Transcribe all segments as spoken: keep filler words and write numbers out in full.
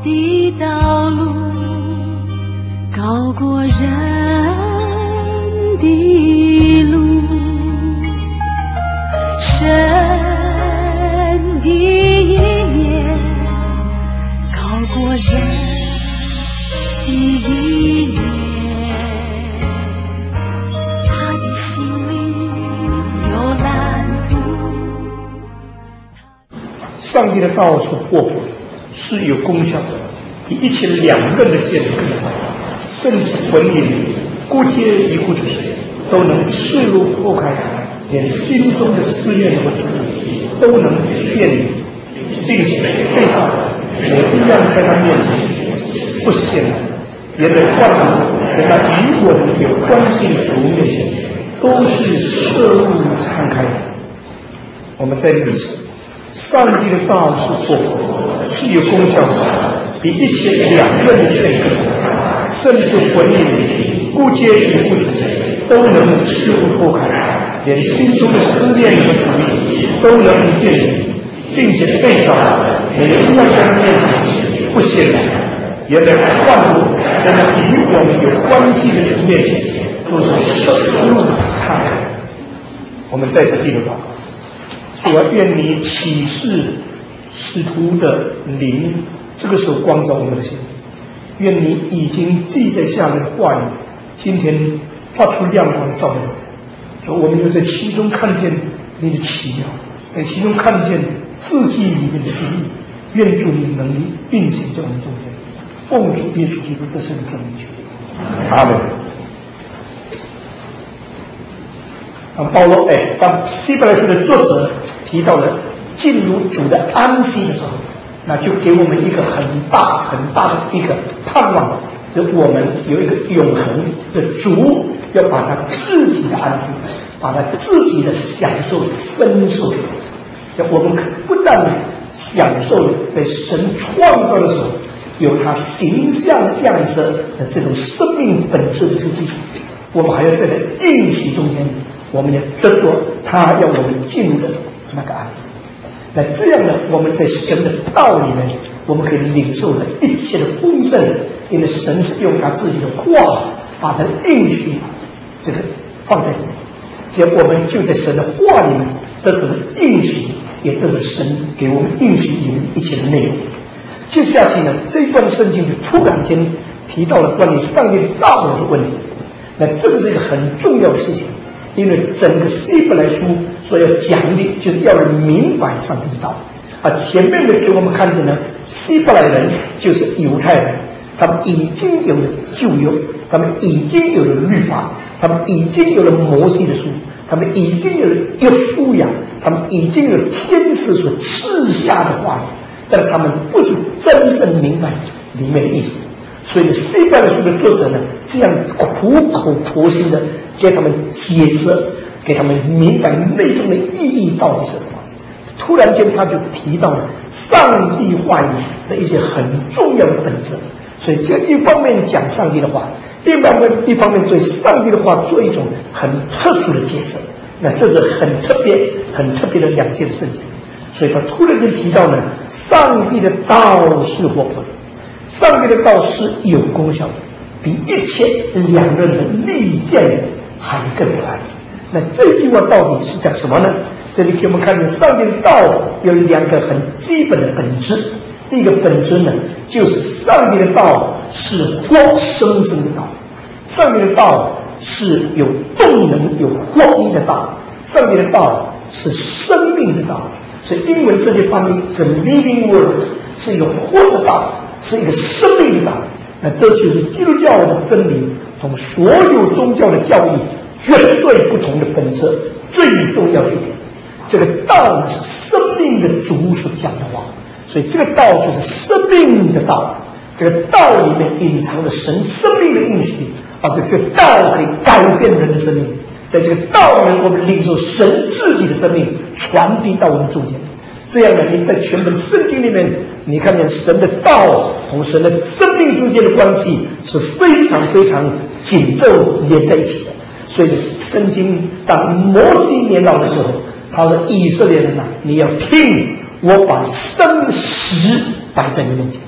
的道路高过人的路，神的意念高过人的意念，他的心里有蓝图。 上帝的道是活泼，是有功效的，比一切两刃的剑更好，甚至魂灵、骨节一骨髓都能刺入剖开，连心中的思念和主意都能辨明，并且被造也一样在他面前不显然，也得万物在他与我们有关系的主面前都是彻露敞开的。我们再历史，上帝的道是活泼，是有功效的，比一切两刃的剑更好，甚至魂灵、骨节与骨髓都能刺入剖开，连心中的思念和主意都能辨明，并且被造也一样在他面前不显然，也得万物在那与我们有关系的人面前都是彻露敞开。我们再次低头祷告，主啊，愿你启示使徒的灵，这个时候光照我们的心，愿你已经记在下面的话语今天发出亮光照亮，说我们又在其中看见你的奇妙，在其中看见字迹里面的旨意，愿主你能力运行在我们中间，奉主耶稣基督的圣名求，阿门。啊，保罗哎，当希伯来书的作者提到了进入主的安息的时候，那就给我们一个很大很大的一个盼望，就我们有一个永恒的主，要把他自己的安息，把他自己的享受分受给我们。我们不但享受了在神创造的时候有他形象样式的这种生命本质的这个基础，我们还要在这应许中间，我们也得着他要我们进入的那个安息。那这样呢，我们在神的道里面，我们可以领受了一切的丰盛，因为神是用他自己的话把他的应许这个放在里面，只要我们就在神的话里面得到了应许，也得到神给我们应许里面一切的内容。接下去呢，这一段圣经就突然间提到了关于上帝的道的问题，那这个是一个很重要的事情，因为整个希伯来书所要讲的就是要人明白上帝的道啊。前面的给我们看见呢，希伯来人就是犹太人，他们已经有了旧约，他们已经有了律法，他们已经有了摩西的书，他们已经有了约书亚，他们已经有了天使所赐下的话语，但他们不是真正明白里面的意思。所以希伯来书的作者呢，这样苦口婆心的给他们解释，给他们明白内中的意义到底是什么。突然间他就提到了上帝话语的一些很重要的本质，所以这一方面讲上帝的话，一方面一方面对上帝的话做一种很特殊的解释，那这是很特别很特别的两件事情。所以他突然间提到呢，上帝的道是活泼的，上帝的道是有功效的，比一切两刃的利剑还更快。那这句话到底是讲什么呢？这里给我们看见上帝的道有两个很基本的本质。第一个本质呢，就是上帝的道是活生生的道，上帝的道是有动能有活力的道，上帝的道是生命的道。所以英文这里翻译是 living word， 是一个活的道，是一个生命的道。那这就是基督教的真理同所有宗教的教义绝对不同的本质，最重要的一点，这个道是生命的主所讲的话，所以这个道就是生命的道，这个道里面隐藏了神生命的应许啊，这个道可以改变人的生命，在这个道里面我们领受神自己的生命传递到我们中间。这样呢，你在全本圣经里面，你看见神的道同神的生命之间的关系是非常非常紧凑连在一起的。所以圣经当摩西年老的时候，他说以色列人啊，你要听，我把生死摆在你面前。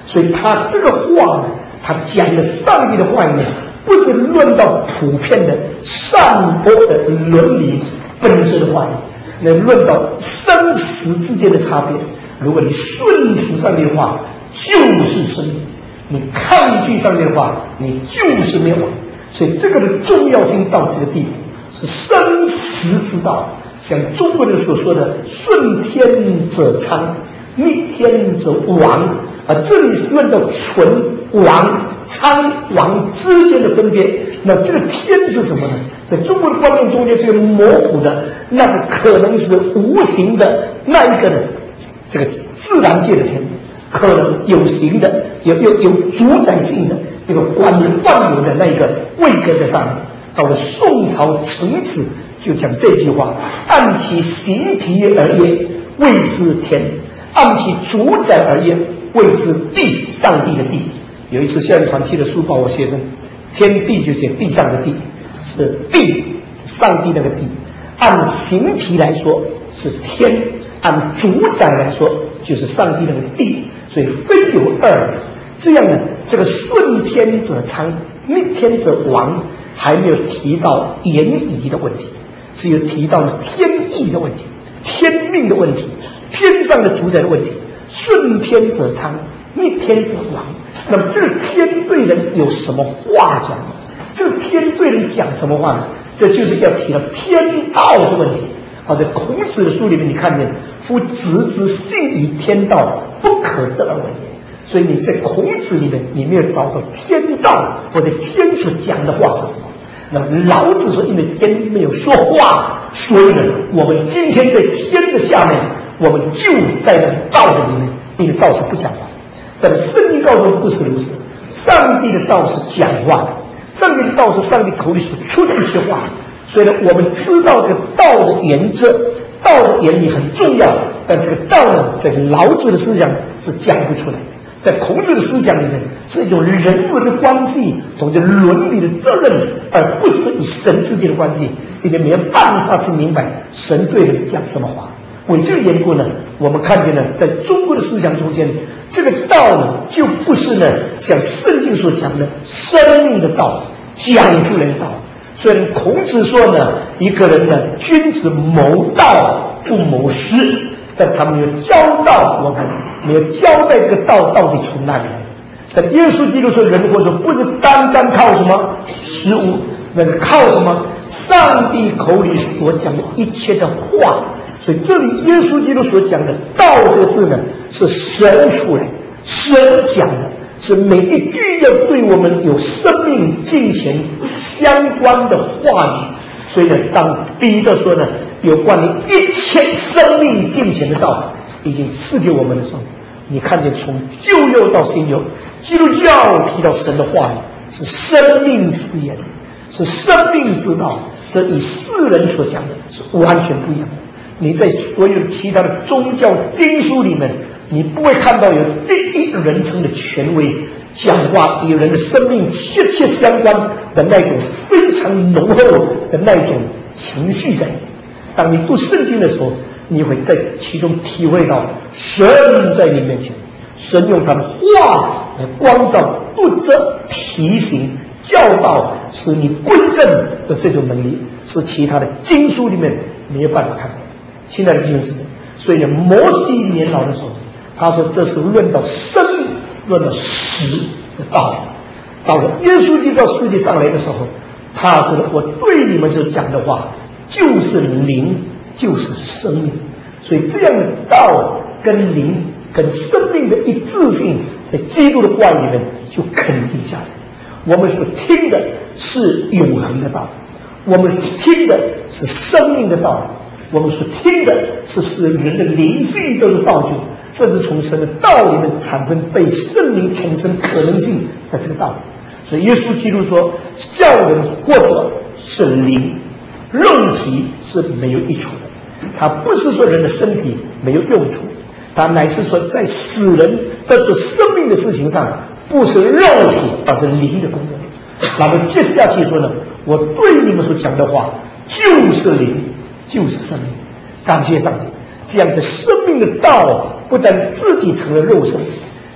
所以他这个话呢，他讲的上帝的话里面，不是论到普遍的善恶的伦理本质的话语，那论到生死之间的差别。如果你顺从上帝的话，就是生命；你抗拒上帝的话，你就是灭亡。所以这个的重要性到这个地步，是生死之道。像中国人所说的“顺天者昌，逆天者亡”，啊，这里论到存亡、昌亡之间的分别。那这个天是什么呢？在中国的观念中间，这个模糊的，那个可能是无形的那一个呢，这个自然界的天，可能有形的、有有有主宰性的这个管理万有的那一个位格在上面。到了宋朝程子就讲这句话：按其形体而言，谓之天；按其主宰而言，谓之地。上帝的地。有一次校园团契的书报我学生，天地就写地上的地，是地，上帝那个地。按形体来说是天，按主宰来说就是上帝那个地，所以分有二。这样呢，这个顺天者昌，逆天者亡，还没有提到言仪的问题，只有提到了天意的问题、天命的问题、天上的主宰的问题。顺天者昌，逆天者亡。那么这个天对人有什么话讲？这个天对人讲什么话呢？这就是要提到天道的问题。好，在孔子的书里面，你看见夫子之信以天道，不可得而为也。所以你在孔子里面，你没有找到天道或者天所讲的话是什么。那么老子说，因为天没有说话，所以呢，我们今天在天的下面，我们就在那个道的里面，因为道是不讲话。但是圣经告诉我们不是如此，上帝的道是讲话的，上帝的道是上帝口里所出的一些话。所以呢，我们知道这个道的原则，道的原理很重要，但这个道呢，在老子的思想是讲不出来，在孔子的思想里面是一种人文的关系，同这伦理的责任，而不是与神之间的关系，里面没有办法去明白神对人讲什么话。为这个缘故呢，我们看见呢，在中国的思想中间，这个道呢，就不是呢像圣经所讲的生命的道，讲出来的道。虽然孔子说呢，一个人呢，君子谋道不谋私，但他没有教导我们，没有交代这个道到底从哪里来的。但耶稣基督说，人活着不是单单靠什么食物，那是靠什么？上帝口里所讲的一切的话。所以这里耶稣基督所讲的道这个字呢，是神出来，神讲的，是每一句要对我们有生命金钱相关的话语。所以呢，当彼得说呢，有关于一切生命金钱的道已经赐给我们的时候，你看见从旧约到新约，基督教提到神的话语是生命之言，是生命之道，这与世人所讲的是完全不一样的。你在所有其他的宗教经书里面，你不会看到有第一人称的权威讲话与人的生命切切相关的那种非常浓厚的那种情绪在里面。当你读圣经的时候，你会在其中体会到神在你面前，神用他的话来光照、督责、提醒、教导，使你归正的这种能力，是其他的经书里面没有办法看到。亲爱的弟兄姊妹，所以呢，摩西年老的时候，他说这是论到生论到死的道理。到了耶稣基督到世界上来的时候，他说我对你们所讲的话就是灵，就是生命。所以这样的道跟灵跟生命的一致性，在基督的话语里面就肯定下来。我们所听的是永恒的道，我们所听的是生命的道，我们所听的是使人的灵性都是造就，甚至从神的道里面产生被圣灵重生可能性的这个道理。所以耶稣基督说，叫人活着是灵，肉体是没有益处的。他不是说人的身体没有用处，他乃是说在使人得着生命的事情上，不是肉体而是灵的功能。那么接下去说呢，我对你们所讲的话就是灵，就是生命。感谢上帝，这样子生命的道不但自己成了肉身，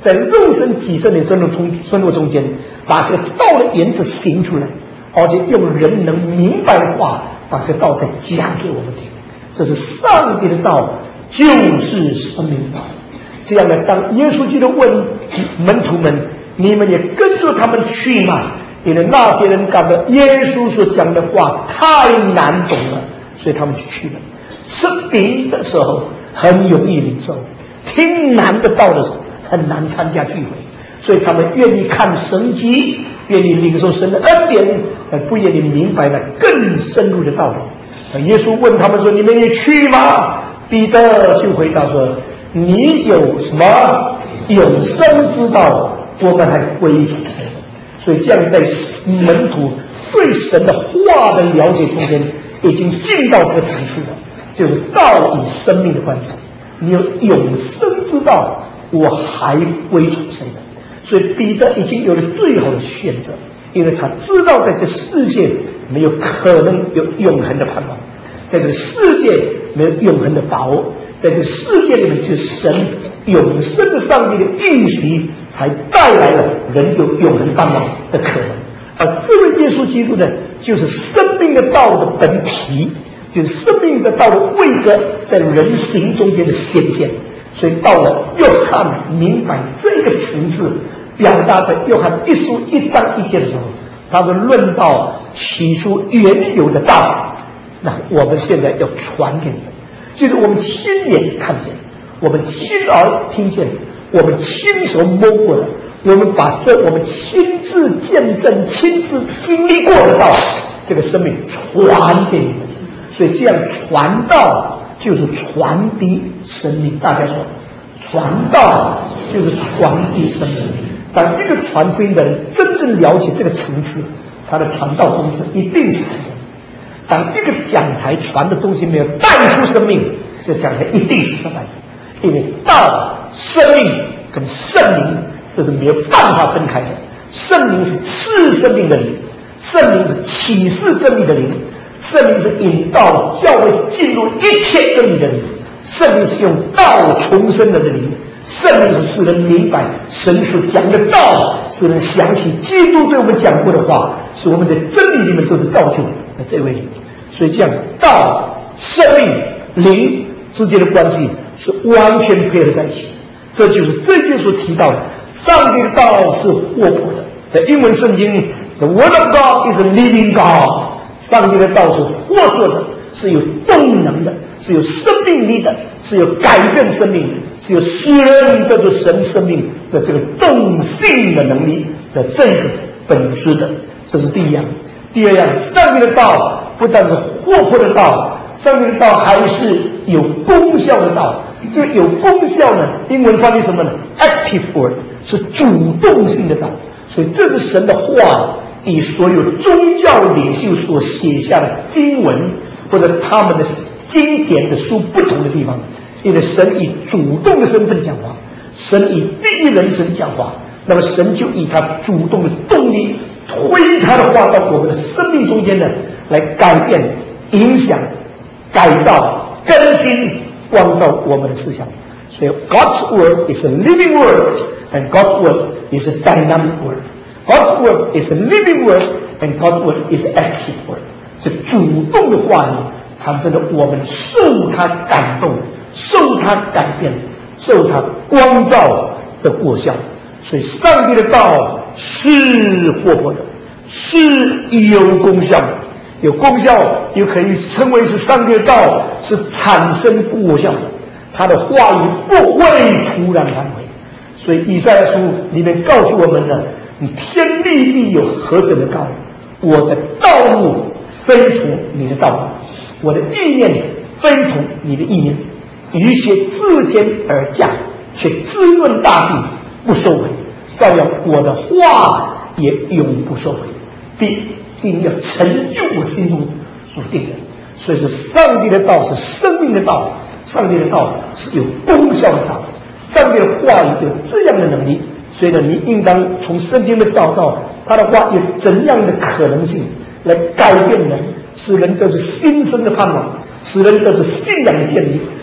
在肉身己身的生活中生活中间，把这个道的原则行出来，而且用人能明白的话，把这个道再讲给我们听。这是上帝的道，就是生命的道。这样呢，当耶稣基督问门徒们：“你们也跟着他们去吗？”因为那些人感到耶稣所讲的话太难懂了，所以他们就去了。吃饼的时候很容易领受，听难的道的时候很难参加聚会，所以他们愿意看神迹，愿意领受神的恩典，而不愿意明白了更深入的道理。耶稣问他们说：“你们也去吗？”彼得就回答说：“你有什么永生之道，我们还归属谁？”所以这样在门徒对神的话的了解中间，已经进到这个层次了，就是道与生命的关系。你有永生之道，我还归属谁呢？所以彼得已经有了最好的选择，因为他知道在这世界没有可能有永恒的盼望，在这个世界没有永恒的把握，在这个世界里面，就是神永生的上帝的应许，才带来了人有永恒盼望的可能。而这位耶稣基督呢，就是生命的道的本体，就是生命的道的位格在人形中间的显现。所以到了约翰明白这个层次，表达在约翰一书一章一节的时候，他们论到起初原有的道，那我们现在要传给你们，就是我们亲眼看见，我们亲耳听见，我们亲手摸过的，我们把这我们亲自见证、亲自经历过的道，这个生命传给你们。所以这样传道就是传递生命。大家说，传道就是传递生命。当一个传福音的人真正了解这个层次，他的传道工作一定是成功。当一个讲台传的东西没有带出生命，这讲台一定是失败的。因为道、生命跟圣灵这是没有办法分开的。圣灵是赐生命的灵，圣灵是启示真理的灵，圣灵是引导教会进入一切真理的灵，圣灵是用道重生的灵，圣灵是使人明白神所讲的道，使人想起基督对我们讲过的话，使我们的真理里面都是造就的这位灵。所以这样道、生命、灵之间的关系是完全配合在一起。这就是这节所提到的，上帝的道是活泼的。在英文圣经 The Word of God is a living God， 上帝的道是活着的，是有动能的，是有生命力的，是有改变生命的，是有使人得着神生命的这个动性的能力的这个本质的。这是第一样。第二样，上帝的道不但是活泼的道，上帝的道还是有功效的道。这个有功效呢，英文翻译什么呢？ Active word， 是主动性的道。所以这是神的话与所有宗教领袖所写下的经文或者他们的经典的书不同的地方。因为神以主动的身份讲话，神以第一人称讲话，那么神就以他主动的动力推他的话到我们的生命中间呢，来改变、影响、改造、更新、光照我们的思想。所以 God's word is a living word and God's word is a dynamic word. God's word is a living word and God's word is an active word. 是主动的话语产生了我们受他感动、受他改变、受他光照的果效。所以上帝的道是活泼的，是有功效的。有功效又可以称为是上帝的道是产生果效的，他的话语不会突然返回。所以以赛亚书里面告诉我们呢，你天立地有何等的高，我的道路非同你的道路，我的意念非同你的意念。雨雪自天而降，却滋润大地，不收回，照样我的话也永不收回，必定要成就我心中所定的。所以说上帝的道是生命的道，上帝的道是有功效的道，上帝的话语有这样的能力。所以呢，你应当从圣经的找到他的话有怎样的可能性来改变人，使人得是新生的盼望，使人得是信仰的建立，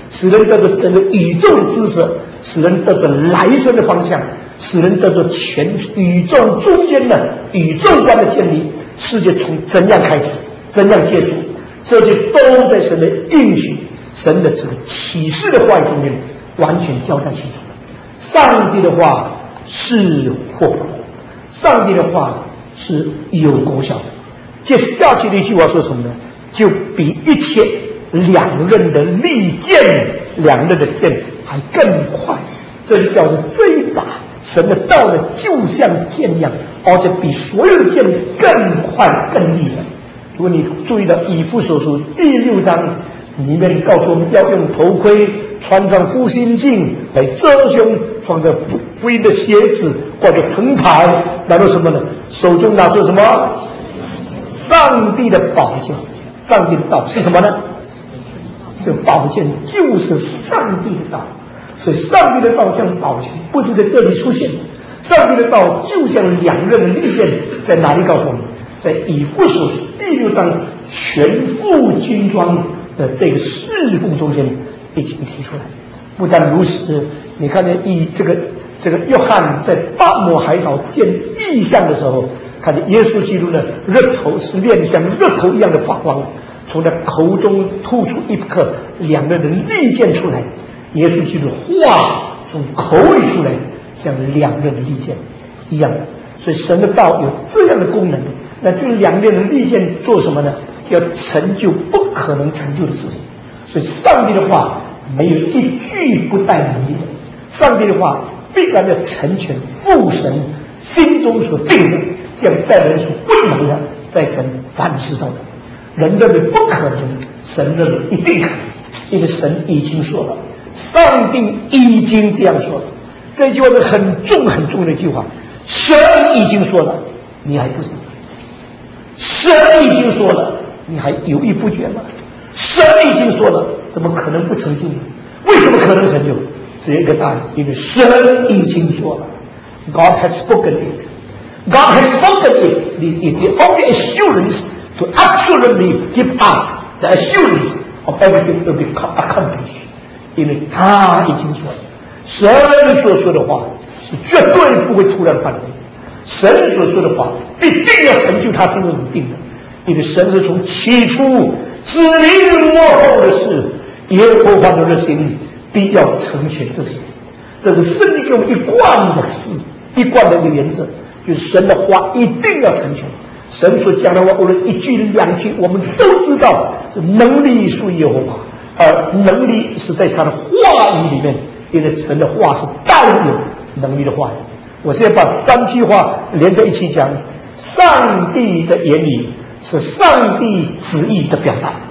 使人得着整个宇宙的知识，使人得着来生的方向，使人得着全宇宙中间的宇宙观的建立。世界从怎样开始，怎样结束，这些都在神的应许、神的这个启示的话语中间完全交代清楚了。上帝的话是活泼，上帝的话是有功效的。接下去的一句话说什么呢？就比一切两刃的利剑，两刃的剑还更快。这就表示这一把神的道呢，就像剑一样，而且比所有的剑更快更利了。如果你注意到以弗所书第六章里面告诉我们要用头盔，穿上护心镜来遮胸，穿着福音的鞋子，挂着藤牌，拿着什么呢？手中拿着什么？上帝的宝剑。上帝的道是什么呢？这宝剑就是上帝的道。所以上帝的道像宝剑，不是在这里出现的。上帝的道就像两刃的利剑，在哪里告诉我们？在以弗所书第六章全副军装的这个侍奉中间已经提出来。不但如此，你看见以这个这个约翰在巴摩海岛见异象的时候，看见耶稣基督的日头是面像日头一样的发光，从他口中吐出一颗两刃的利剑出来。耶稣基督的话从口里出来，像两刃的利剑一样。所以神的道有这样的功能。那这两刃的利剑做什么呢？要成就不可能成就的事情。所以上帝的话没有一句不带能力的，上帝的话必然要成全父神心中所定的，这样在人所不能的，在神凡事都能。人认为不可能，神认为一定可能，因为神已经说了，上帝已经这样说了。这句话是很重很重的一句话，神已经说了，你还不是？神已经说了，你还犹豫不决吗？神已经说了，怎么可能不成就呢？为什么可能成就？只有一个答案，因为神已经说了。 God has spoken it. God has spoken it. It is the only assurance to absolutely give us the assurance of everything will be accomplished. 因为他已经说了，神所说的话是绝对不会突然犯规，神所说的话必定要成就他心中所定的。因为神是从起初指明幕后的事，耶和华的热心必要成全这些。这是圣经给我们一贯的事，一贯的一个原则，就是神的话一定要成全。神所讲的话，无论一句两句，我们都知道是能力属于耶和华，而能力是在他的话语里面，因为神的话是带有能力的话语。我现在把三句话连在一起讲，上帝的言语是上帝旨意的表达，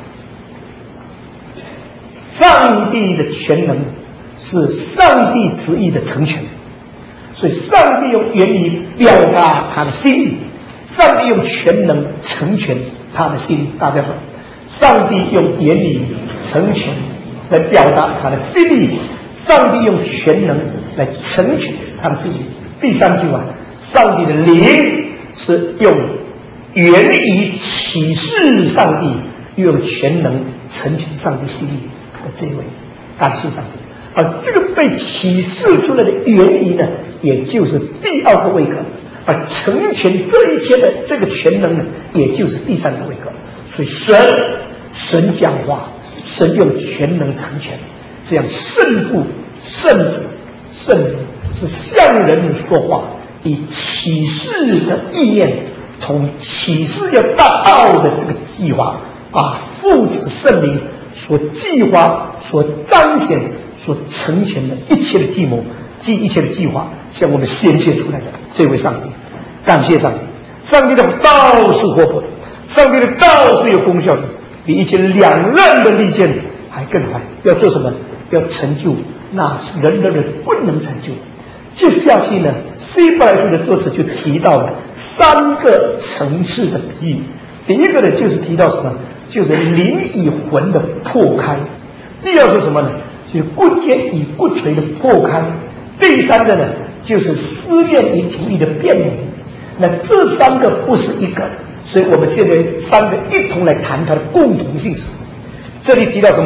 上帝的全能是上帝旨意的成全。所以上帝用言语表达他的心意，上帝用全能成全他的心意。大家说，上帝用言语成全来表达他的心意，上帝用全能来成全他的心意。第三句话，上帝的灵是用言语启示上帝，又用全能成全上帝心意的这位，感谢上帝。而这个被启示出来的言语呢，也就是第二个位格，而成全这一切的这个全能呢，也就是第三个位格。所以神神讲话，神用全能成全，这样圣父、圣子、圣灵是向人说话，以启示的意念同启示要达到的这个计划，把父子圣灵所计划、所彰显、所成全的一切的计谋、即一切的计划，向我们显现出来的这位上帝。感谢上帝，上帝的道是活泼的，上帝的道是有功效的，比一切两刃的利剑还更快。要做什么？要成就那人的人不能成就的。接下去呢，希伯来书的作者就提到了三个层次的比喻。第一个呢，就是提到什么？就是灵与魂的破开。第二是什么呢？就是骨节与骨髓的破开。第三个呢，就是思念与主义的辨明。那这三个不是一个，所以我们现在三个一同来谈它的共同性是什么。这里提到什么？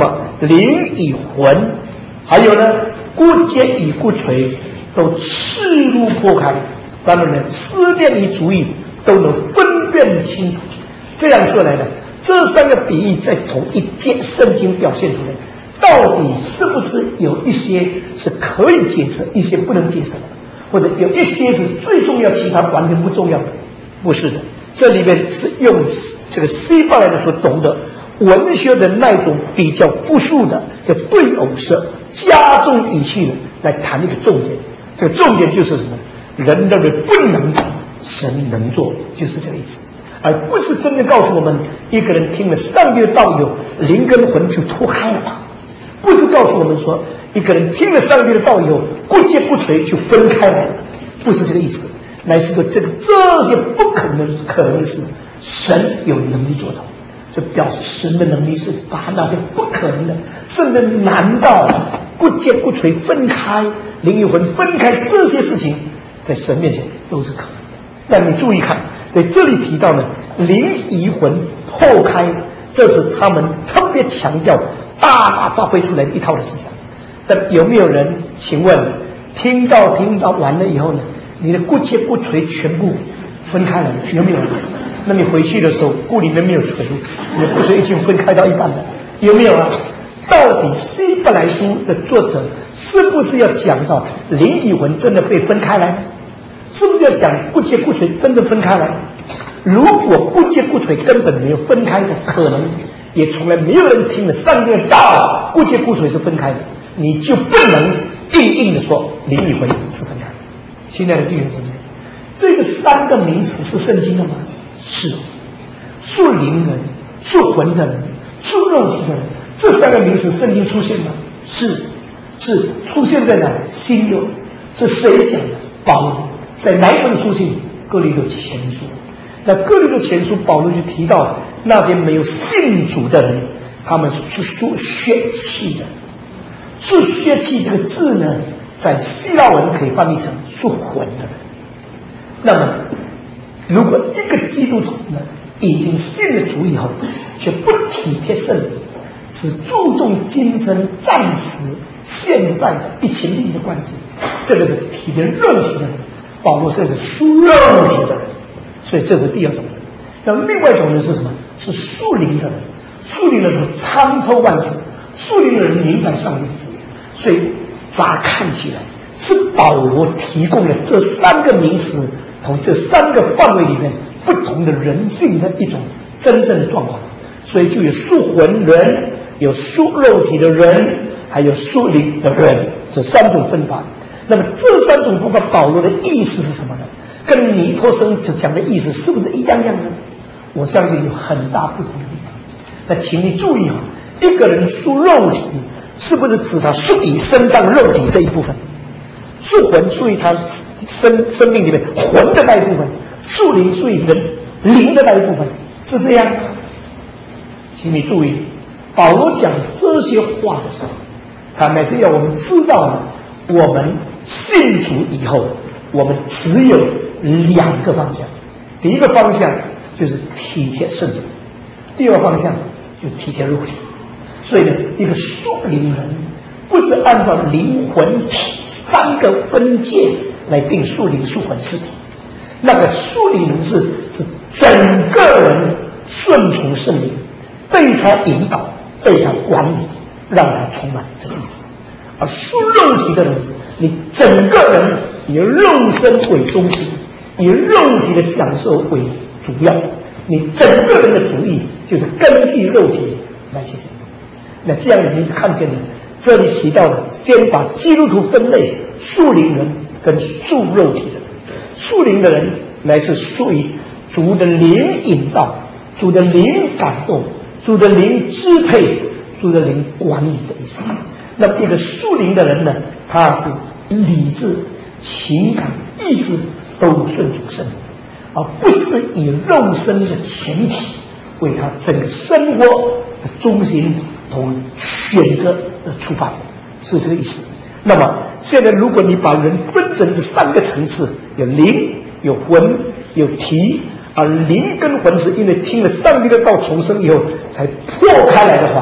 灵与魂，还有呢骨节与骨髓都赤露破开，当然呢思念与主意都能分辨清楚。这样说来呢，这三个比喻在同一节圣经表现出来，到底是不是有一些是可以解释，一些不能解释的，或者有一些是最重要，其他完全不重要的？不是的，这里面是用这个希伯来人所懂的文学的那种比较复数的叫对偶式加重语气的来谈一个重点。这个重点就是什么？人认为不能，神能做，就是这个意思，而不是真的告诉我们一个人听了上帝的道以后，灵跟魂就脱开了吧？不是告诉我们说一个人听了上帝的道以后，骨节骨髓就分开来了，不是这个意思，乃是说这个这些不可能可能的事，神有能力做到，就表示神的能力是把那些不可能的，甚至难道骨节骨髓分开，灵与魂分开，这些事情在神面前都是可能的。但你注意看，在这里提到呢，灵与魂破开，这是他们特别强调大大发挥出来的一套的思想。但有没有人请问听到听到完了以后呢，你的骨节骨髓全部分开了，有没有人？那你回去的时候骨里面没有髓，你的骨髓已经分开到一半了，有没有啊？到底希伯来书的作者是不是要讲到灵与魂真的被分开来？是不是要讲骨节骨髓真的分开来？如果骨节骨髓根本没有分开的可能，也从来没有人听了上帝的道骨节骨髓是分开的，你就不能硬硬的说灵与魂是分开的。亲爱的弟兄姊妹，这个三个名词是圣经的吗？是。属灵人、属魂的人、属肉体的人，这三个名词圣经出现吗？是。是出现在哪？新约。是谁讲的？保罗。在哪一本书信？哥林多前书。那哥林多前书保罗就提到那些没有信主的人，他们是属血气的。属血气这个字呢，在希腊文可以翻译成属魂的人。那么如果一个基督徒呢，已经信了主以后，却不体贴圣灵，只注重今生暂时现在的一情灵的关系，这个是体贴肉体的人。保罗说是属肉体的人，所以这是第二种人。那另外一种人是什么？是属灵的人。属灵的人参透万事，属灵的人明白上帝的旨意。所以乍看起来是保罗提供了这三个名词，从这三个范围里面不同的人性的一种真正的状况。所以就有属魂人，有属肉体的人，还有属灵的人，这三种分法。那么这三种分法保罗的意思是什么呢？跟尼托生讲的意思是不是一样样呢？我相信有很大不同的地方。那请你注意啊，一个人属肉体是不是指他属于身上肉体这一部分？属魂属于他生生命里面魂的那一部分，属灵属于人灵的那一部分，是这样吗？请你注意，保罗讲这些话的时候，他乃是要我们知道呢，我们信主以后，我们只有两个方向。第一个方向就是体贴圣灵，第二个方向就体贴肉体。所以呢，一个属灵人不是按照灵魂体三个分界来定属灵属魂是体，那个属灵人是是整个人顺从圣灵，被他引导，被他管理，让他充满这个意思。而属肉体的人是你整个人以肉身为中心，以肉体的享受为主要，你整个人的主意就是根据肉体来去行动。那这样你就看见了，这里提到了先把基督徒分类，属灵人跟属肉体的人。属灵的人乃是属于主的灵引导，主的灵感动，主的灵支配，主的灵管理的意思。那么一个属灵的人呢，他是理智、情感、意志都顺从圣灵，而不是以肉身的前提为他整个生活的中心同选择的出发点，是这个意思。那么现在如果你把人分成这三个层次，有灵、有魂、有体，而灵跟魂是因为听了上帝的道重生以后才破开来的话，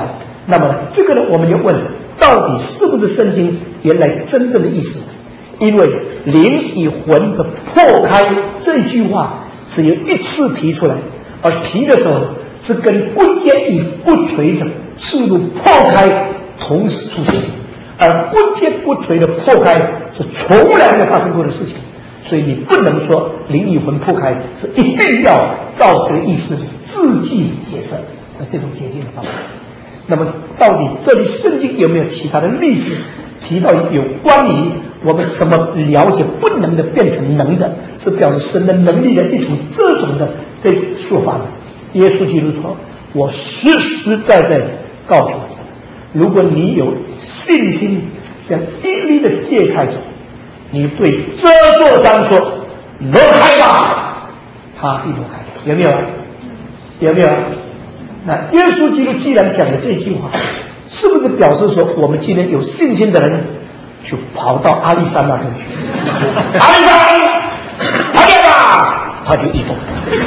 那么这个呢，我们就问，到底是不是圣经原来真正的意思？因为灵与魂的破开这句话是由一次提出来，而提的时候是跟骨节与骨髓的刺入破开同时出现，而骨节骨髓的破开是从来没有发生过的事情，所以你不能说灵与魂破开是一定要照这个意思字句解释的这种解经的方法。那么到底这里圣经有没有其他的例子提到有关于我们怎么了解不能的变成能的，是表示神的能力的一种这种的这种说法呢？耶稣基督说，我实实在在告诉你，如果你有信心像一粒的芥菜种，你对这座山说挪开吧，他必挪开。有没有啊？有没有啊？那耶稣基督既然讲了这句话，是不是表示说我们今天有信心的人就跑到阿里山那边去？阿里山，阿里吧，他就一动。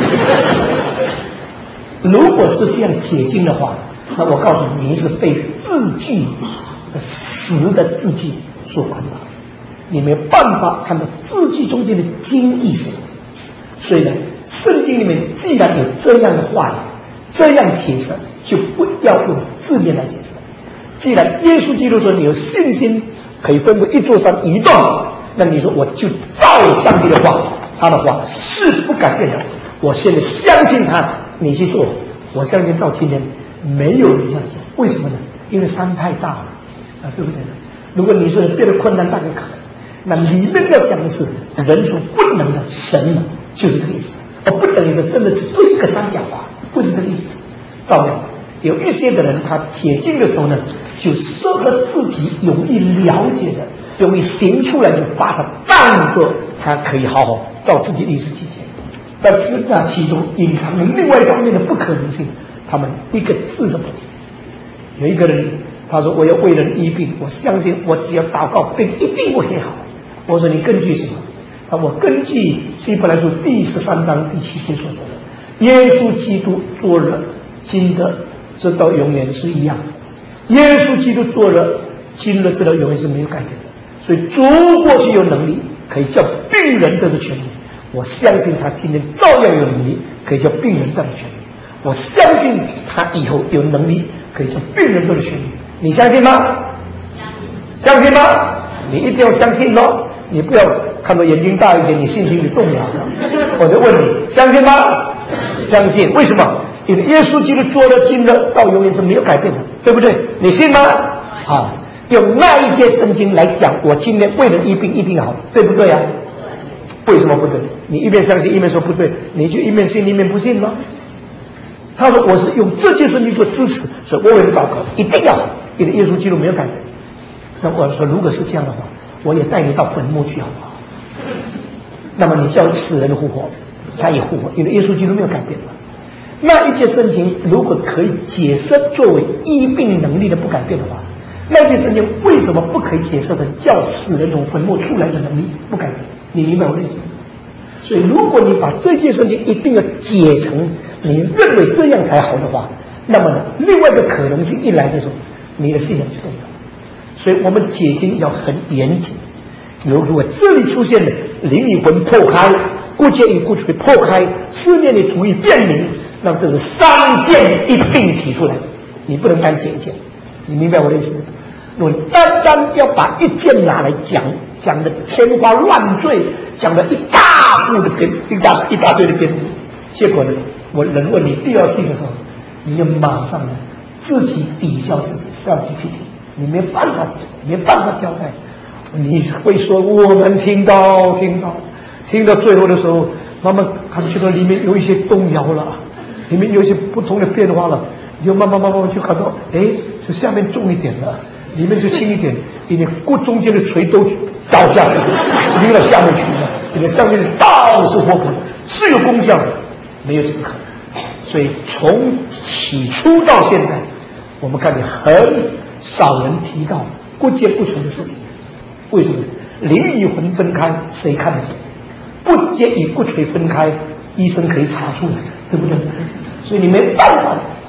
如果是这样解经的话，那我告诉你，你是被字句实的字句所捆绑，你没有办法看到字句中间的经义是什么。所以呢，圣经里面既然有这样的话语，这样解释，就不要用字面来解释。既然耶稣基督说你有信心可以分为一座山移动，那你说我就照上帝的话，他的话是不改变的，我现在相信他，你去做。我相信到今天没有人这样做，为什么呢？因为山太大了啊，对不对？如果你说变得困难大概可能，那里面要讲的是人所不能的，神能，就是这个意思，而不等于说真的是对一个山讲话，不是这个意思。照样有一些的人，他解经的时候呢，就适合自己容易了解的、容易行出来，就把它当作他可以好好照自己的意思去解。但是那其中隐藏了另外一方面的不可能性，他们一个字都不提。有一个人他说，我要为人医病，我相信我只要祷告，病一定会好。我说你根据什么？啊，我根据希伯来书第十三章第七节所说的，耶稣基督做了今的直到永远是一样，耶稣基督做了今的直到永远是没有改变的。所以主过去有能力可以叫病人得到权利，我相信他今天照样有能力可以叫病人得到权利，我相信他以后有能力可以叫病人得到权利。你相信吗？相信吗？你一定要相信咯，你不要看到眼睛大一点，你信心就动摇了。我就问你，相信吗？相信。为什么？因为耶稣基督做了今日到永远是没有改变的，对不对？你信吗？啊，用那一节圣经来讲，我今天为了医病一定好，对不对啊？为什么不对？你一边相信一边说不对，你就一面信一面不信吗？他说我是用这节圣经做支持，所以我为了祷告一定要好，因为耶稣基督没有改变。那我说如果是这样的话，我也带你到坟墓去好不好？那么你叫死人复活，他也复活，因为耶稣基督没有改变嘛。那一节圣经如果可以解释作为医病能力的不改变的话，那一节圣经为什么不可以解释成叫死人从坟墓出来的能力不改变？你明白我的意思？所以如果你把这件圣经一定要解成你认为这样才好的话，那么呢，另外一个可能性一来的时候，你的信仰就动摇。所以我们解经要很严谨。如果这里出现了灵与魂破开，骨节与骨髓破开，思念的主意辨明，那么这是三件一并提出来，你不能单解一件。你明白我的意思？如果单单要把一件拿来讲，讲的天花乱坠，讲的一大幅的篇，一大一大堆的篇幅，结果呢，我人问你第二句的时候，你就马上呢自己抵消自己，上去批评，你没办法解释，没办法交代。你会说我们听到听到听到最后的时候，慢慢感觉到里面有一些动摇了，里面有一些不同的变化了，你就慢慢慢慢就看到，哎，就下面重一点了，里面就轻一点，因为骨中间的锤都倒下去，流到下面去了，因为上面是到处活泼，是有功效的，没有这个可能。所以从起初到现在，我们看见很少人提到骨节不纯的事情。为什么？灵与魂分开，谁看得见？骨节与骨髓分开，医生可以查出来，对不对？所以你没办法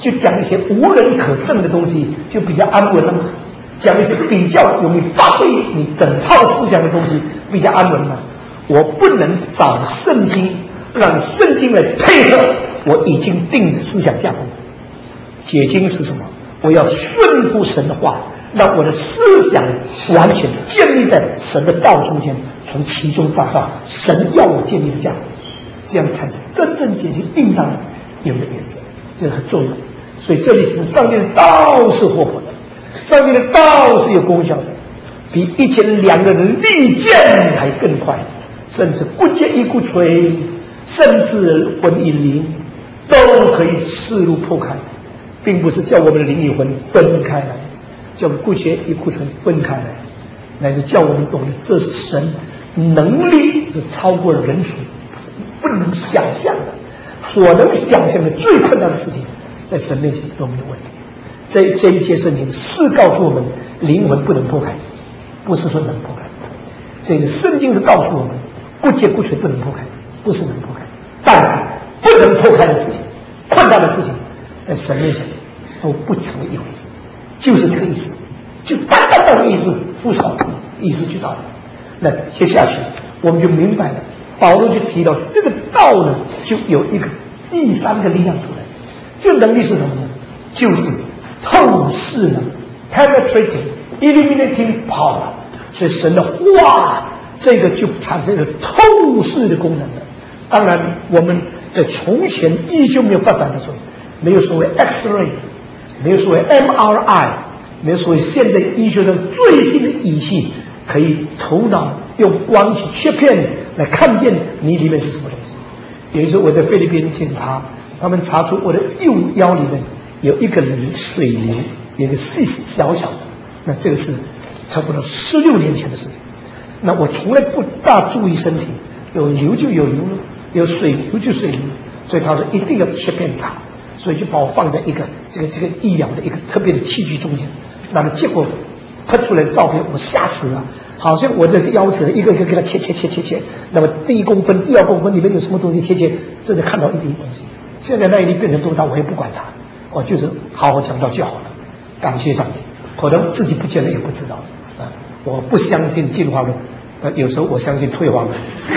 就讲一些无人可证的东西，就比较安稳了嘛。讲一些比较容易发挥你整套思想的东西，比较安稳嘛。我不能找圣经，让圣经来配合我已经定的思想架构。解经是什么？我要顺服神的话，让我的思想完全建立在神的道中间，从其中找到神要我建立的架构，这样才是真正解经应当有的原则，这个很重要。所以这里是上帝的道是活泼的，上帝的道是有功效的，比一前两个人利剑还更快，甚至不见一骨锤，甚至魂与灵都可以刺入破开，并不是叫我们的灵与魂分开来，叫我们不见一骨锤分开来，乃是叫我们懂得这是神能力是超过人所不能想象的，所能想象的最困难的事情，在神面前都没有问题。这这一节圣经是告诉我们，灵魂不能破开，不是说能破开。这个圣经是告诉我们，不洁不水不能破开，不是能破开，但是不能破开的事情，困难的事情，在神面前都不成为一回事，就是这个意思，就单单这个意思，不少意思就到了。那接下去我们就明白了，保罗就提到这个道呢，就有一个第三个力量出来。这个能力是什么呢？就是透视能 penetrating illuminating power。 所以神的话这个就产生了透视的功能了。当然我们在从前医学没有发展的时候，没有所谓 X-ray， 没有所谓 M R I， 没有所谓现在医学上最新的仪器，可以头脑用光去切片来看见你里面是什么东西。有一次我在菲律宾检查，他们查出我的右腰里面有一个水流，有一个细小小的，那这个是差不多十六年前的事情。那我从来不大注意身体，有流就有流了，有水流就水流，所以他说一定要切片查，所以就把我放在一个这个这个医疗的一个特别的器具中间。那么结果拍出来的照片，我吓死了，好像我的腰子一个一个给他切切切切切，那么第一公分、第二公分里面有什么东西切切，真的看到一滴东西。现在那一粒变成多大，我也不管它，我就是好好讲道就好了。感谢上帝，可能自己不见得也不知道啊。我不相信进化论，呃，有时候我相信退化论。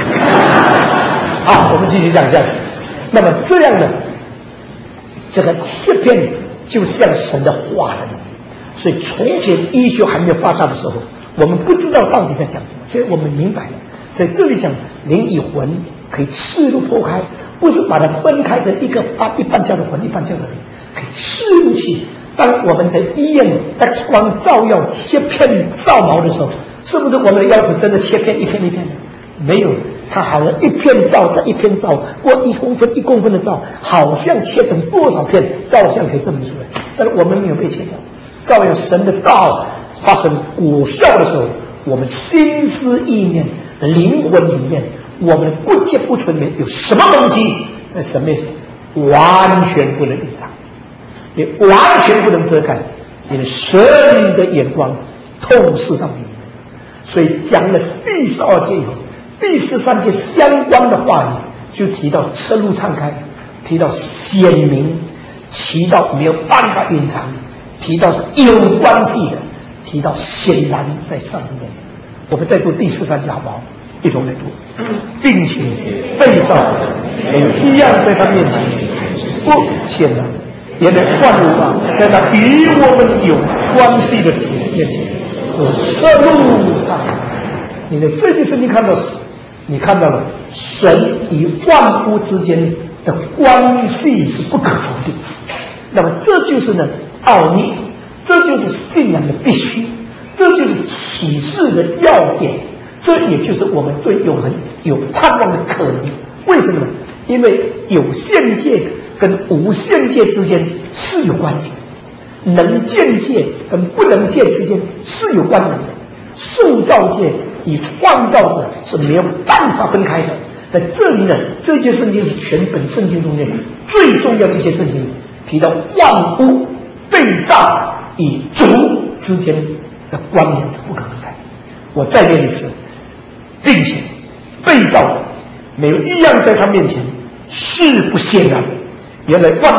好，我们继续讲下去。那么这样呢，这个切片就像神的话了。所以从前医学还没有发达的时候，我们不知道到底在讲什么，现在我们明白了。在这里讲灵与魂可以刺入破开，不是把它分开成一个把一半叫做魂，一半叫做灵，可以刺入去。当我们在医院 X 光照药切片照毛的时候，是不是我们的腰子真的切片一片一片的？没有，它好像一片照再一片照，过一公分一公分的照，好像切成多少片照相可以证明出来，但是我们没有被切掉。照样神的道发生果效的时候，我们心思意念灵魂里面，我们不洁不纯里面有什么东西在神面前完全不能隐藏，也完全不能遮盖，因为神的眼光透视到里面。所以讲了第十二节以后，第十三节相关的话语就提到车路敞开，提到显明，提到没有办法隐藏，提到是有关系的，提到显然在上帝面前。我们再读第十三节好不好？一同来读，并且被造没有一样在他面前不显然，原来万物啊，在那与我们有关系的主面前有车路敞开。你的这件事你看到什么？你看到了神与万物之间的关系是不可否定。那么这就是呢奥秘，这就是信仰的必须，这就是启示的要点，这也就是我们对永恒有盼望的可能。为什么呢？因为有限界跟无限界之间是有关系的，能见界跟不能见之间是有关联的，受造界与创造者是没有办法分开的。在这里呢，这节圣经是全本圣经中间最重要的一节圣经，提到万物被造与主之间的关联是不可分开。我再念一次，并且被造的没有一样在他面前是不显然。原来万物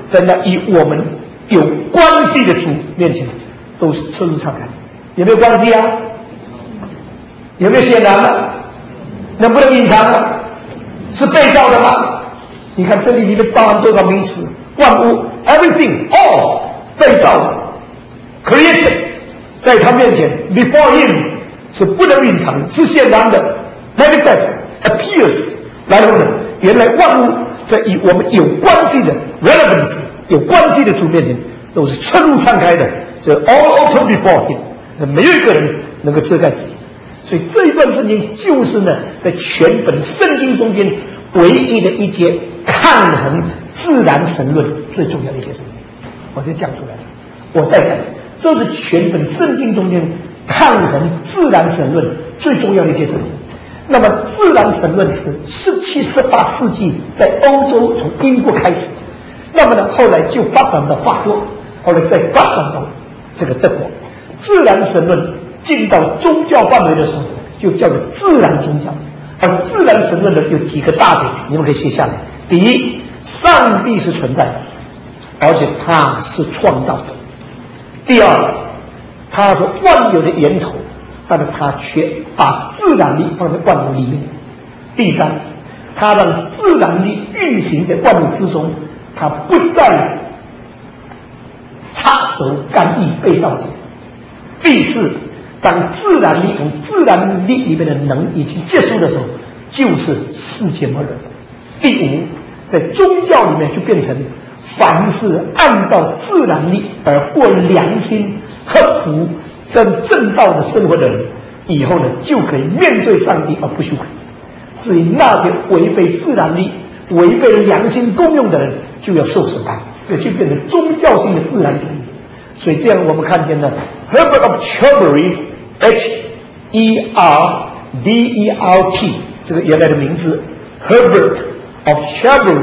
在那与我们有关系的主面前，都是赤露敞开。有没有关系啊？有没有显然呢？能不能隐藏呢？是被造的吗？你看这里里面包含多少名词？万物 ，everything all 被造的 ，created， 在他面前 before him 是不能隐藏的，是显然的 ，manifest appears。然后呢，原来万物在与我们有关系的 relevance 有关系的主面前，都是赤露敞开的，这 all open before him， 没有一个人能够遮盖自己。所以这一段圣经就是呢，在全本圣经中间唯一的一节抗衡自然神论最重要的一节圣经，我就讲出来了。我再讲，这是全本圣经中间抗衡自然神论最重要的一节圣经。那么自然神论是十七、十八世纪在欧洲从英国开始，那么呢后来就发展到法国，后来再发展到这个德国。自然神论进到宗教范围的时候，就叫做自然宗教。而自然神论呢有几个大点，你们可以写下来。第一，上帝是存在的，而且他是创造者。第二，他是万有的源头，但是他却把自然力放在万物里面。第三，他让自然力运行在万物之中，他不再插手干预被造者。第四，当自然力从自然力里面的能已经结束的时候，就是世界末日。第五，在宗教里面就变成凡是按照自然力而过良心和福跟正道的生活的人，以后呢就可以面对上帝而不羞愧。至于那些违背自然力、违背良心功用的人，就要受审判，就变成宗教性的自然主义。所以这样我们看见了 Herbert of Cherbury H E R B E R T 这个原来的名字 Herbert of Cherbury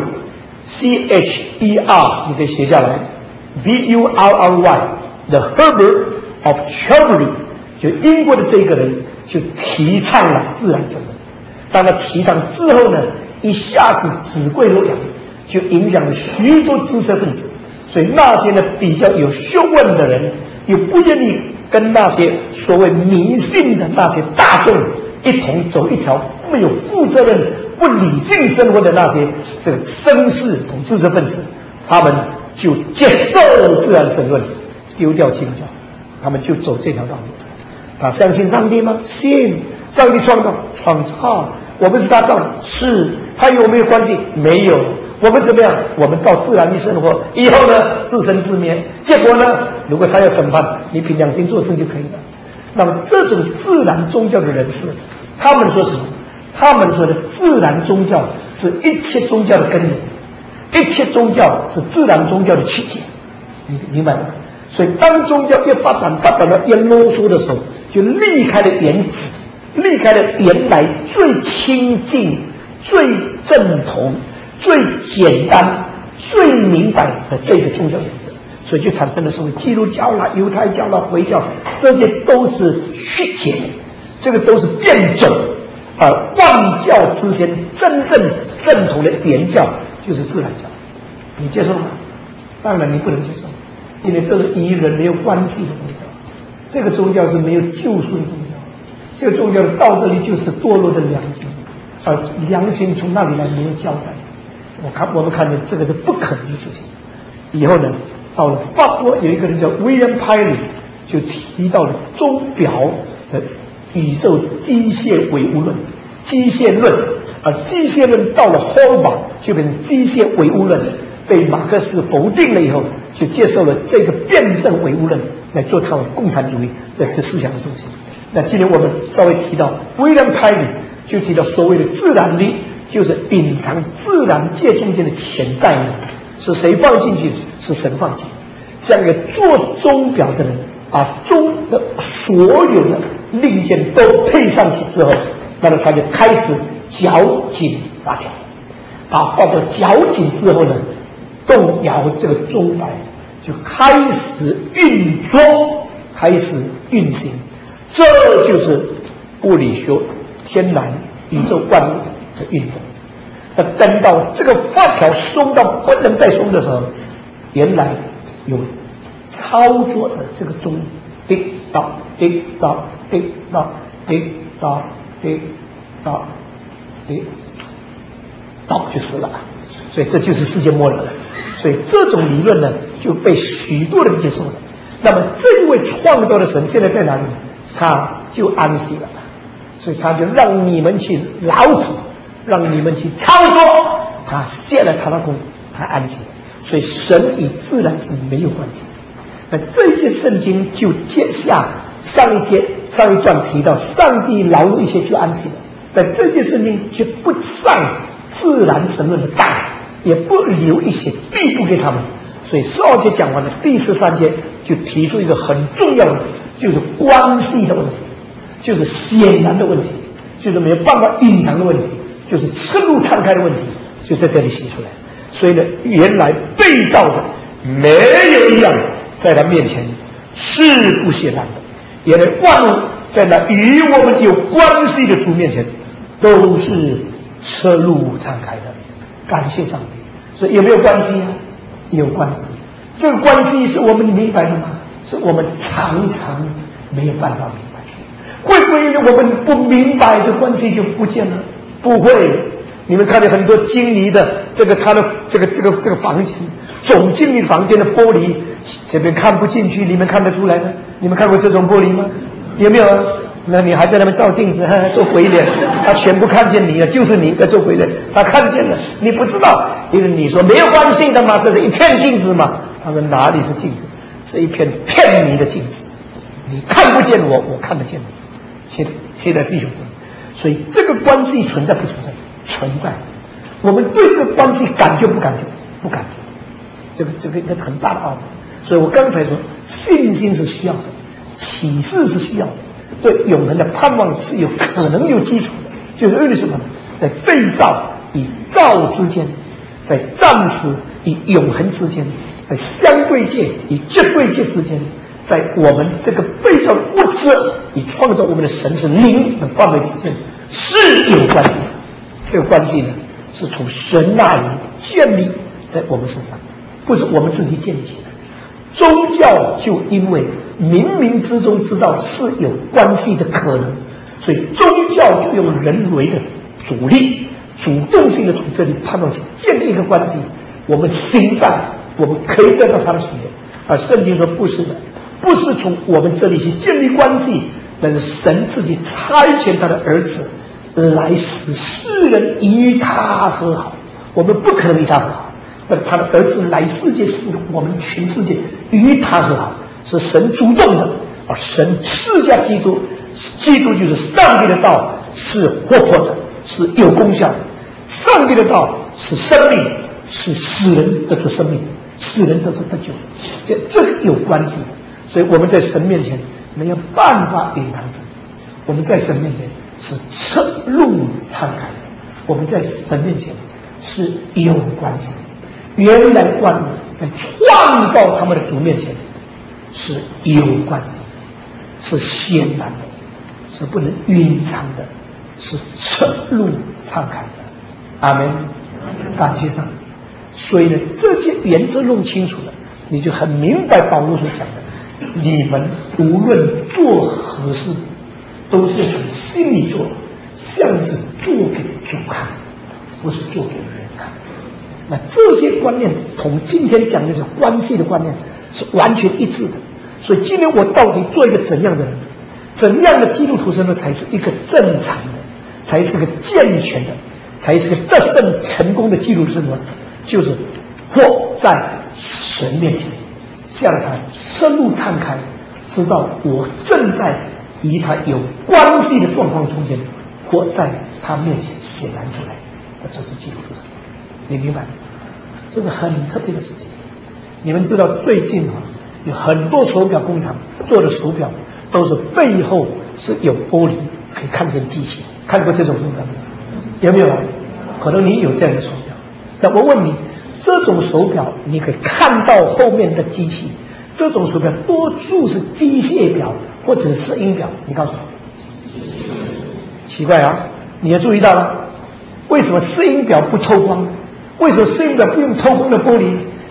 C H E R 你可以写下来 B U R R Y The Herbert of Cherbury 就英国的这个人就提倡了自然神论。当他提倡之后呢，一下子子贵洛阳，就影响了许多知识分子。所以那些呢比较有学问的人，又不愿意跟那些所谓迷信的那些大众一同走一条没有负责任、不理性生活的那些这个绅士同知识分子，他们就接受自然神论，丢掉基督教，他们就走这条道路。他相信上帝吗？信。上帝创造，创造。我们是他造的，是。他与我们有关系？没有。我们怎么样？我们照自然的生活，以后呢自生自灭。结果呢，如果他要审判，你凭良心做事就可以了。那么这种自然宗教的人士，他们说什么？他们说的自然宗教是一切宗教的根源，一切宗教是自然宗教的曲解。你明白吗？所以当宗教越发展发展到越啰嗦的时候，就离开了原旨，离开了原来最亲近、最正统、最简单、最明白的这个宗教原则，所以就产生了所谓基督教啦、犹太教啦、回教，这些都是曲解，这个都是变种。而万教之间真正正统的原教就是自然教，你接受吗？当然你不能接受，因为这是与人没有关系的宗教，这个宗教是没有救赎的宗教，这个宗教的道德力就是堕落的良心，而良心从那里来没有交代。我看我们看见这个是不可能的事情。以后呢，到了法国有一个人叫 William Paley， 就提到了钟表的宇宙机械唯物论、机械论，而机械论到了 Holbach 就变成机械唯物论，被马克思否定了以后，就接受了这个辩证唯物论来做他们共产主义的这个思想的中心。那今天我们稍微提到 William Paley 就提到所谓的自然力，就是隐藏自然界中间的潜在能，是谁放进去？是神放进去。像一个做钟表的人，把钟的所有的零件都配上去之后，那么他就开始绞紧发条，把发条绞紧之后呢，动摇这个钟摆，就开始运作，开始运行。这就是物理学、天然、宇宙万物的运动。那等到这个发条松到不能再松的时候， 原来有操作的这个钟，滴答滴答滴答滴答滴答滴答就死了，所以这就是世界末日了。所以这种理论呢就被许多人接受了。那么这一位创造的神现在在哪里？他就安息了，所以他就让你们去劳苦，让你们去操作，他卸了他的功，他安息。所以神与自然是没有关系。那这一节圣经就接下上一节上一段提到上帝劳碌一些就安息了，但这节圣经却不上自然神论的当，也不留一些地步给他们。所以十二节讲完了，第十三节就提出一个很重要的，就是关系的问题，就是显然的问题，就是没有办法隐藏的问题，就是赤露敞开的问题，就在这里写出来。所以呢，原来被造的没有一样在他面前是不显然的，原来万物在那与我们有关系的主面前都是赤露敞开的。感谢上帝。所以有没有关系啊？有关系。这个关系是我们明白的吗？是我们常常没有办法明白。会不会因为我们不明白，这关系就不见了？不会。你们看到很多经理的这个他的这个这个这个房间，总经理房间的玻璃这边看不进去，你们看得出来吗？你们看过这种玻璃吗？有没有啊？那你还在那边照镜子，呵呵做鬼脸，他全部看见你了，就是你在做鬼脸，他看见了，你不知道，因为你说没有关系的嘛，这是一片镜子嘛。他说哪里是镜子？是一片骗你的镜子，你看不见我，我看得见你。现现在弟兄姊妹，所以这个关系存在不存在？存在。我们对这个关系感觉不感觉？不感觉。这个这个一个很大的奥秘。所以我刚才说，信心是需要的，启示是需要的，对永恒的盼望是有可能有基础的。就是为了什么呢？在被造与造之间，在暂时与永恒之间，在相对界与绝对界之间，在我们这个被造的物质与创造我们的神是灵的范围之间是有关系的。这个关系呢，是从神那里建立在我们身上，不是我们自己建立起来。宗教就因为冥冥之中知道是有关系的可能，所以宗教就用人为的主力、主动性的从这里判断建立一个关系。我们行善，我们可以得到他的喜悦，而圣经说不是的，不是从我们这里去建立关系，但是神自己差遣他的儿子来使世人与他和好。我们不可能与他和好，但他的儿子来世界使我们全世界与他和好，是神主动的。而神赐下基督，基督就是上帝的道，是活泼的，是有功效的。上帝的道是生命，是使人得出生命，使人得出得救，这这个有关系的。所以我们在神面前没有办法隐藏神，我们在神面前是赤露敞开的，我们在神面前是有关系的。原来万物在创造他们的主面前是有关系的，是显然的，是不能隐藏的，是赤露敞开的。阿们，感谢上帝。所以呢，这些原则弄清楚了，你就很明白保罗所讲的，你们无论做何事，都是从心里做，像是做给主看，不是做给人看。那这些观念同今天讲的是关系的观念是完全一致的。所以今天我到底做一个怎样的人，怎样的基督徒生活才是一个正常的，才是个健全的，才是个得胜成功的基督徒生活，就是活在神面前，向他深入敞开，知道我正在与他有关系的状况中间，活在他面前显然出来，这是基督徒。你明白吗？这个很特别的事情。你们知道最近啊，有很多手表工厂做的手表都是背后是有玻璃可以看见机器，看过这种手表吗？有没有？可能你有这样的手表。那我问你，这种手表你可以看到后面的机器，这种手表多数是机械表或者是石英表，你告诉我。奇怪啊，你也注意到了，为什么石英表不透光？为什么石英表不用透光的玻璃？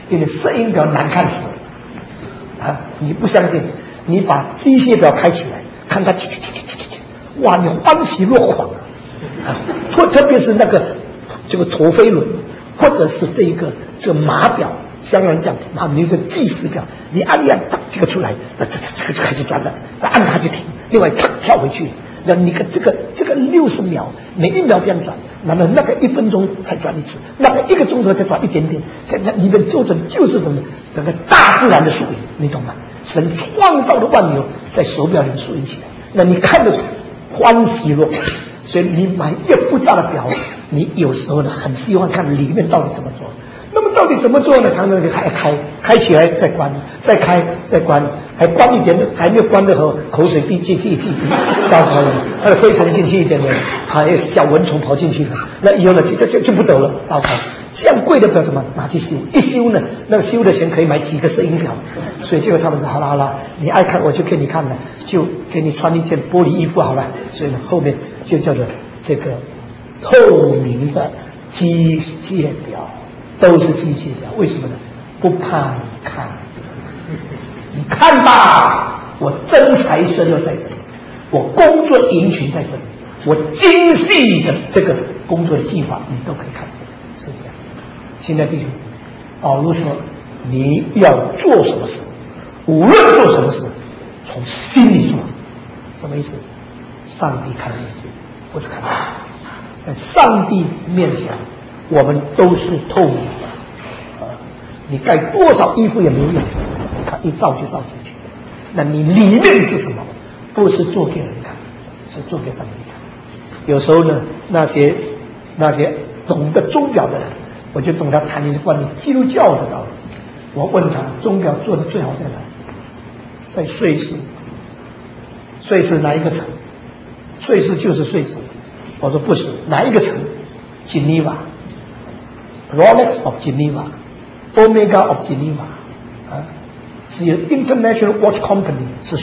因为摄影表难看死了啊！你不相信，你把机械表开起来，看它起起起起起起，哇，你欢喜若狂啊！特特别是那个这个陀飞轮，或者是这个这个码表，香港人讲啊，你这计时表，你按一按，这个出来，那这这个就开始转了，那按它就停，另外跳跳回去。那你看这个这个六十秒，每一秒这样转，那么那个一分钟才转一次，那个一个钟头才转一点点，在那里面做的就是什么整个大自然的缩影，你懂吗？神创造的万有在手表里面缩影起来，那你看的时候欢喜若狂。所以你买越复杂的表，你有时候呢很希望看里面到底怎么做。那么到底怎么做呢？常常就还开，开起来再关，再开再关，还关一点，还没有关的时候，口水滴进去一滴，糟糕了，它的灰尘进去一点点，还有小蚊虫跑进去了，那以后呢就就就不走了，糟糕。像贵的表怎么拿去修？一修呢，那个修的钱可以买几个摄影表，所以结果他们说好了好了，你爱看我就给你看了，就给你穿一件玻璃衣服好了。所以呢，后面就叫做这个透明的机械表。都是机械表，为什么呢？不怕你看，你看吧，我真材实料在这里，我工作营群在这里，我精细的这个工作的计划你都可以看见，是这样。现在弟兄姊妹，保罗说你要做什么事，无论做什么事，从心里做，什么意思？上帝看得见，不是看不见，在上帝面前。我们都是透明的，啊，你盖多少衣服也没有用，他一照就照进去。那你里面是什么？不是做给人看，是做给上帝看。有时候呢，那些那些懂得钟表的人，我就懂他谈一些关于基督教的道理。我问他，钟表做的最好在哪里？在瑞士。瑞士哪一个城？瑞士就是瑞士。我说不是，哪一个城？吉尼瓦。Rolex of Geneva, Omega of Geneva, 啊，是有 International Watch Company 是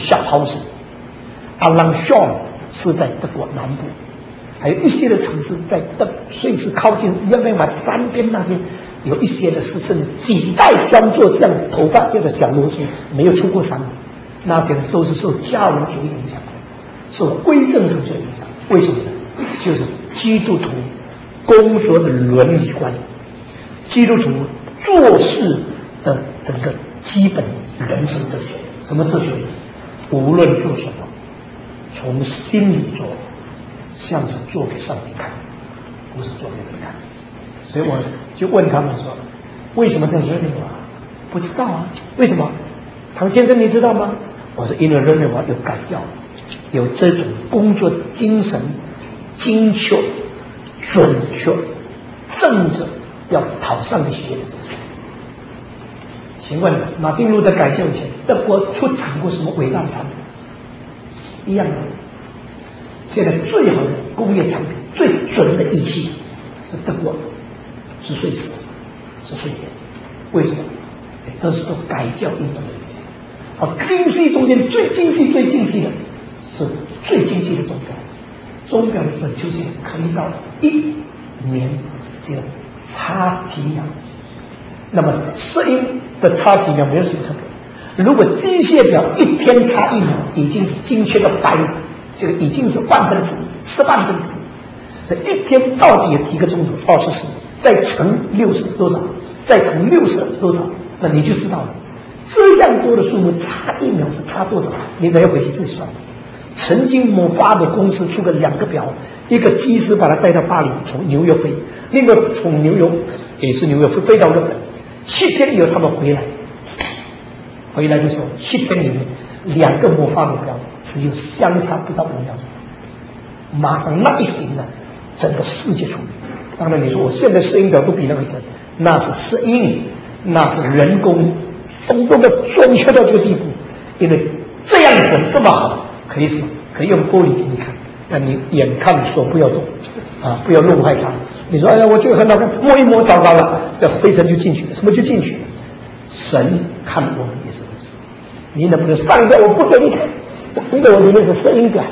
Schaffhausen，Alan-Shaw 是在德国南部，还有一些的城市在德瑞士靠近日内瓦山边那些，有一些的是甚至几代专做像头发这个小螺丝没有出过山的，那些都是受加尔文主义影响，受归正神学影响。为什么呢？就是基督徒工作的伦理观。基督徒做事的整个基本人生哲学，什么哲学？无论做什么，从心里做，像是做给上帝看，不是做给人看。所以我就问他们说，为什么在日内瓦？不知道啊，为什么？唐先生你知道吗？我说因为日内瓦有改教，有这种工作精神，精确、准确、正直。要讨上帝喜悦的精神。请问马丁路德改教以前，德国出产过什么伟大的产品？一样的。现在最好的工业产品、最准的仪器是德国，是瑞士，是瑞典。为什么？都是做改教运动的仪器。好，精细中间最精细、最精细的是最精细的钟表。钟表的准确性可以到一年只有差几秒，那么摄影的差几秒没有什么特别。如果机械表一天差一秒，已经是精确到百，这个已经是万分之一、十万分之一。这一天到底有几个钟头？二十四，再乘六十多少？再乘六十多少？那你就知道了。这样多的数目差一秒是差多少？你得要回去自己算。曾经某发的公司出个两个表，一个机师把他带到巴黎，从纽约飞，另外从纽约也是纽约飞飞到日本，七天以后他们回来，回来的时候七天里面两个某发的表只有相差不到五秒钟，马上那一行呢，整个世界出名。当然你说我现在摄影表都比那个准，那是摄影，那是人工生动的准确到这个地步，因为这样准这么好。可以什么？可以用玻璃给你看，但你眼看手不要动，啊，不要弄坏它。你说，哎呀，我这个很好看，摸一摸，糟糕了，这灰尘就进去了，什么就进去了？神看我们也是如此。你能不能上一个？我不给你看，因为我里面是摄影表，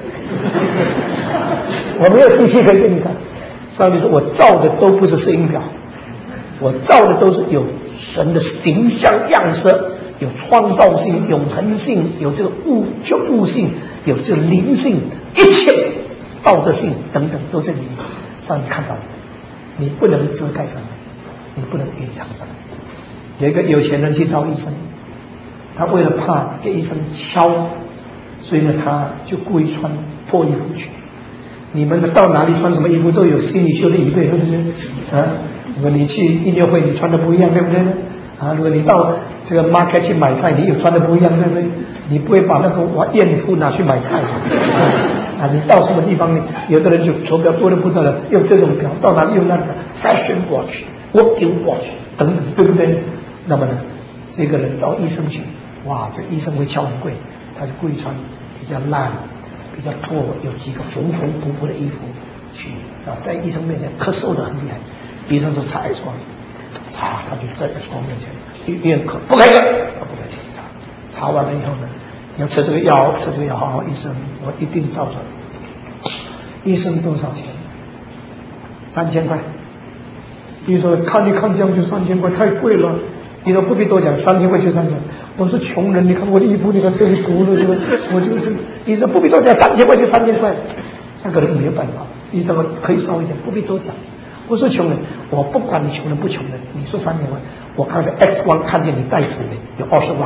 我没有机器可以给你看。上帝说我造的都不是摄影表，我造的都是有神的形象样式，有创造性、永恒性，有这个物就物性，有这个灵性，一切道德性等等都在里面，让你看到，你不能遮盖上，你不能隐藏上。有一个有钱人去找医生，他为了怕给医生敲，所以呢，他就故意穿破衣服去。你们到哪里穿什么衣服都有心理修的预备，对不对？啊，如果你去音乐会，你穿的不一样，对不对呢？啊，如果你到这个 market 去买菜，你有穿的不一样，对不对？你不会把那个我艳妇拿去买菜啊！你到什么地方呢？有的人就手表多的不得了，用这种表，到哪里用那个 fashion watch、working watch 等等，对不对？那么呢，这个人到医生去，哇，这医生会敲很贵，他就故意穿比较烂、比较破，有几个缝缝补补的衣服去啊，在医生面前咳嗽的很厉害。医生说查 X 光，查他就在 X 光面前，医院可不可以的，他不可以查。查完了以后呢，要吃这个药，吃这个药，好好，医生我一定照着。医生多少钱？三千块。医生说看一看这样就三千块，太贵了。你说不必多讲，三千块就三千。我是穷人，你看我的衣服，你看这里补了，我就这。医生不必多讲，三千块就三千块。那个人没有办法，医生说可以少一点，不必多讲。不是穷人，我不管你穷人不穷人，你说三千万，我刚才 X 光看见你袋子里有二十万，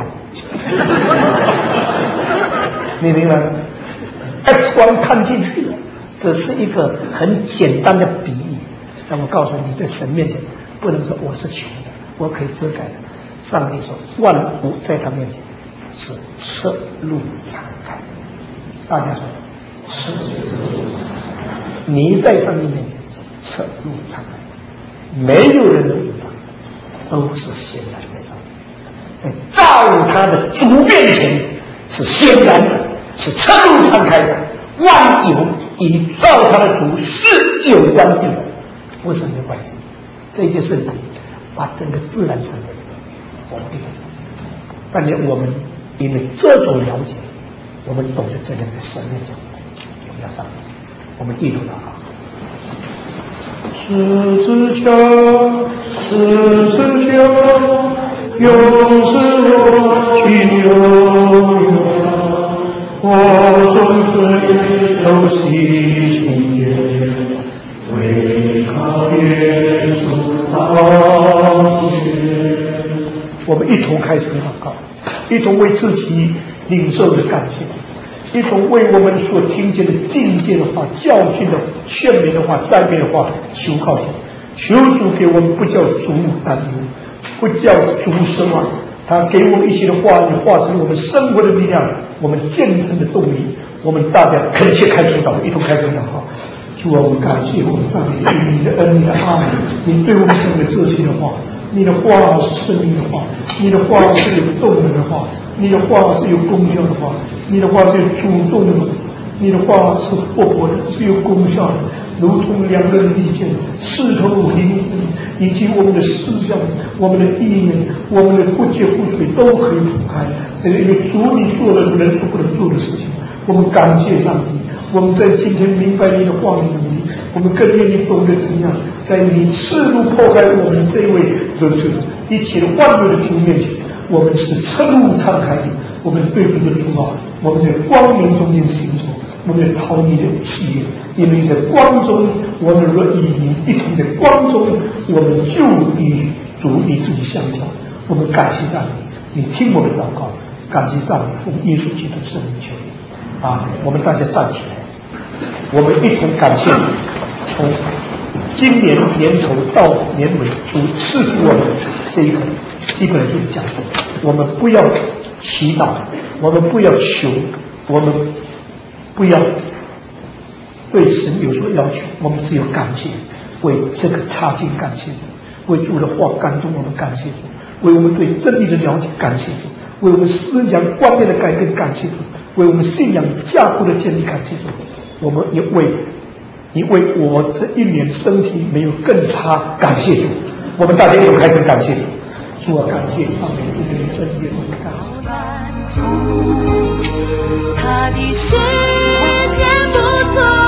你明白吗 ？X 光看进去了，只是一个很简单的比喻。但我告诉你，在神面前不能说我是穷的，我可以遮盖的。上帝说万物在他面前是侧路敞开。大家说，侧路你在上帝面前是侧路敞开，没有人能隐藏，都是显然在上帝，在照他的主面前是显然的，是侧路敞开的。万有与照他的主是有关系的，不是没有关系。这些圣经把整个自然生活否定，但是我们因为这种了解，我们懂得这样在神面前荣耀上帝。我们低头祷告。十字架，十字架，永是我心永远，我终追都系情结，唯靠耶稣宝血。我们一同开始祷告，一同为自己领受的感谢，一同为我们所听见的境界的话、教训的、劝勉的话、赞美的话求告主，求主给我们不叫主担忧，不叫主失望，他给我们一些的话语化成我们生活的力量，我们见证的动力。我们大家恳切开始祷告，一同开始祷告。主啊，我们感谢我们赞美你的恩、你的爱，你对我们讲的这些的话。你的话是生命的话，你的话是有动能的话，你的话是有功效的话，你的话是有主动的，你的话是活泼的，是有功效的，如同两刃利剑，刺透灵魂，以及我们的思想、我们的意念、我们的不洁不水都可以铺开。因为主你做了人所不能做的事情，我们感谢上帝。我们在今天明白你的话语里，我们更愿意懂得怎样在你赤露破开我们这位的主一切的万有的主面前，我们是侧路敞开的。我们对主的主啊，我们在光明中间行走，我们在逃离的喜悦，因为在光中，我们若与你一同在光中，我们就与主与自己相交。我们感谢赞美，你听我们祷告，感谢赞美，奉耶稣基督圣名求你。啊，我们大家站起来，我们一同感谢主。从今年年头到年尾，主赐福我们这一个希伯来书的讲座。我们不要祈祷，我们不要求，我们不要对神有所要求，我们只有感谢，为这个插经感谢主，为主的话感动我们感谢主，为我们对真理的了解感谢主，为我们思想观念的改变感谢主，为我们信仰架构的建立感谢主。我们也为你为我这一年身体没有更差感谢主。我们大家一同开始感谢主。主啊，感谢上面一个恩典，我们感谢他的世界不错。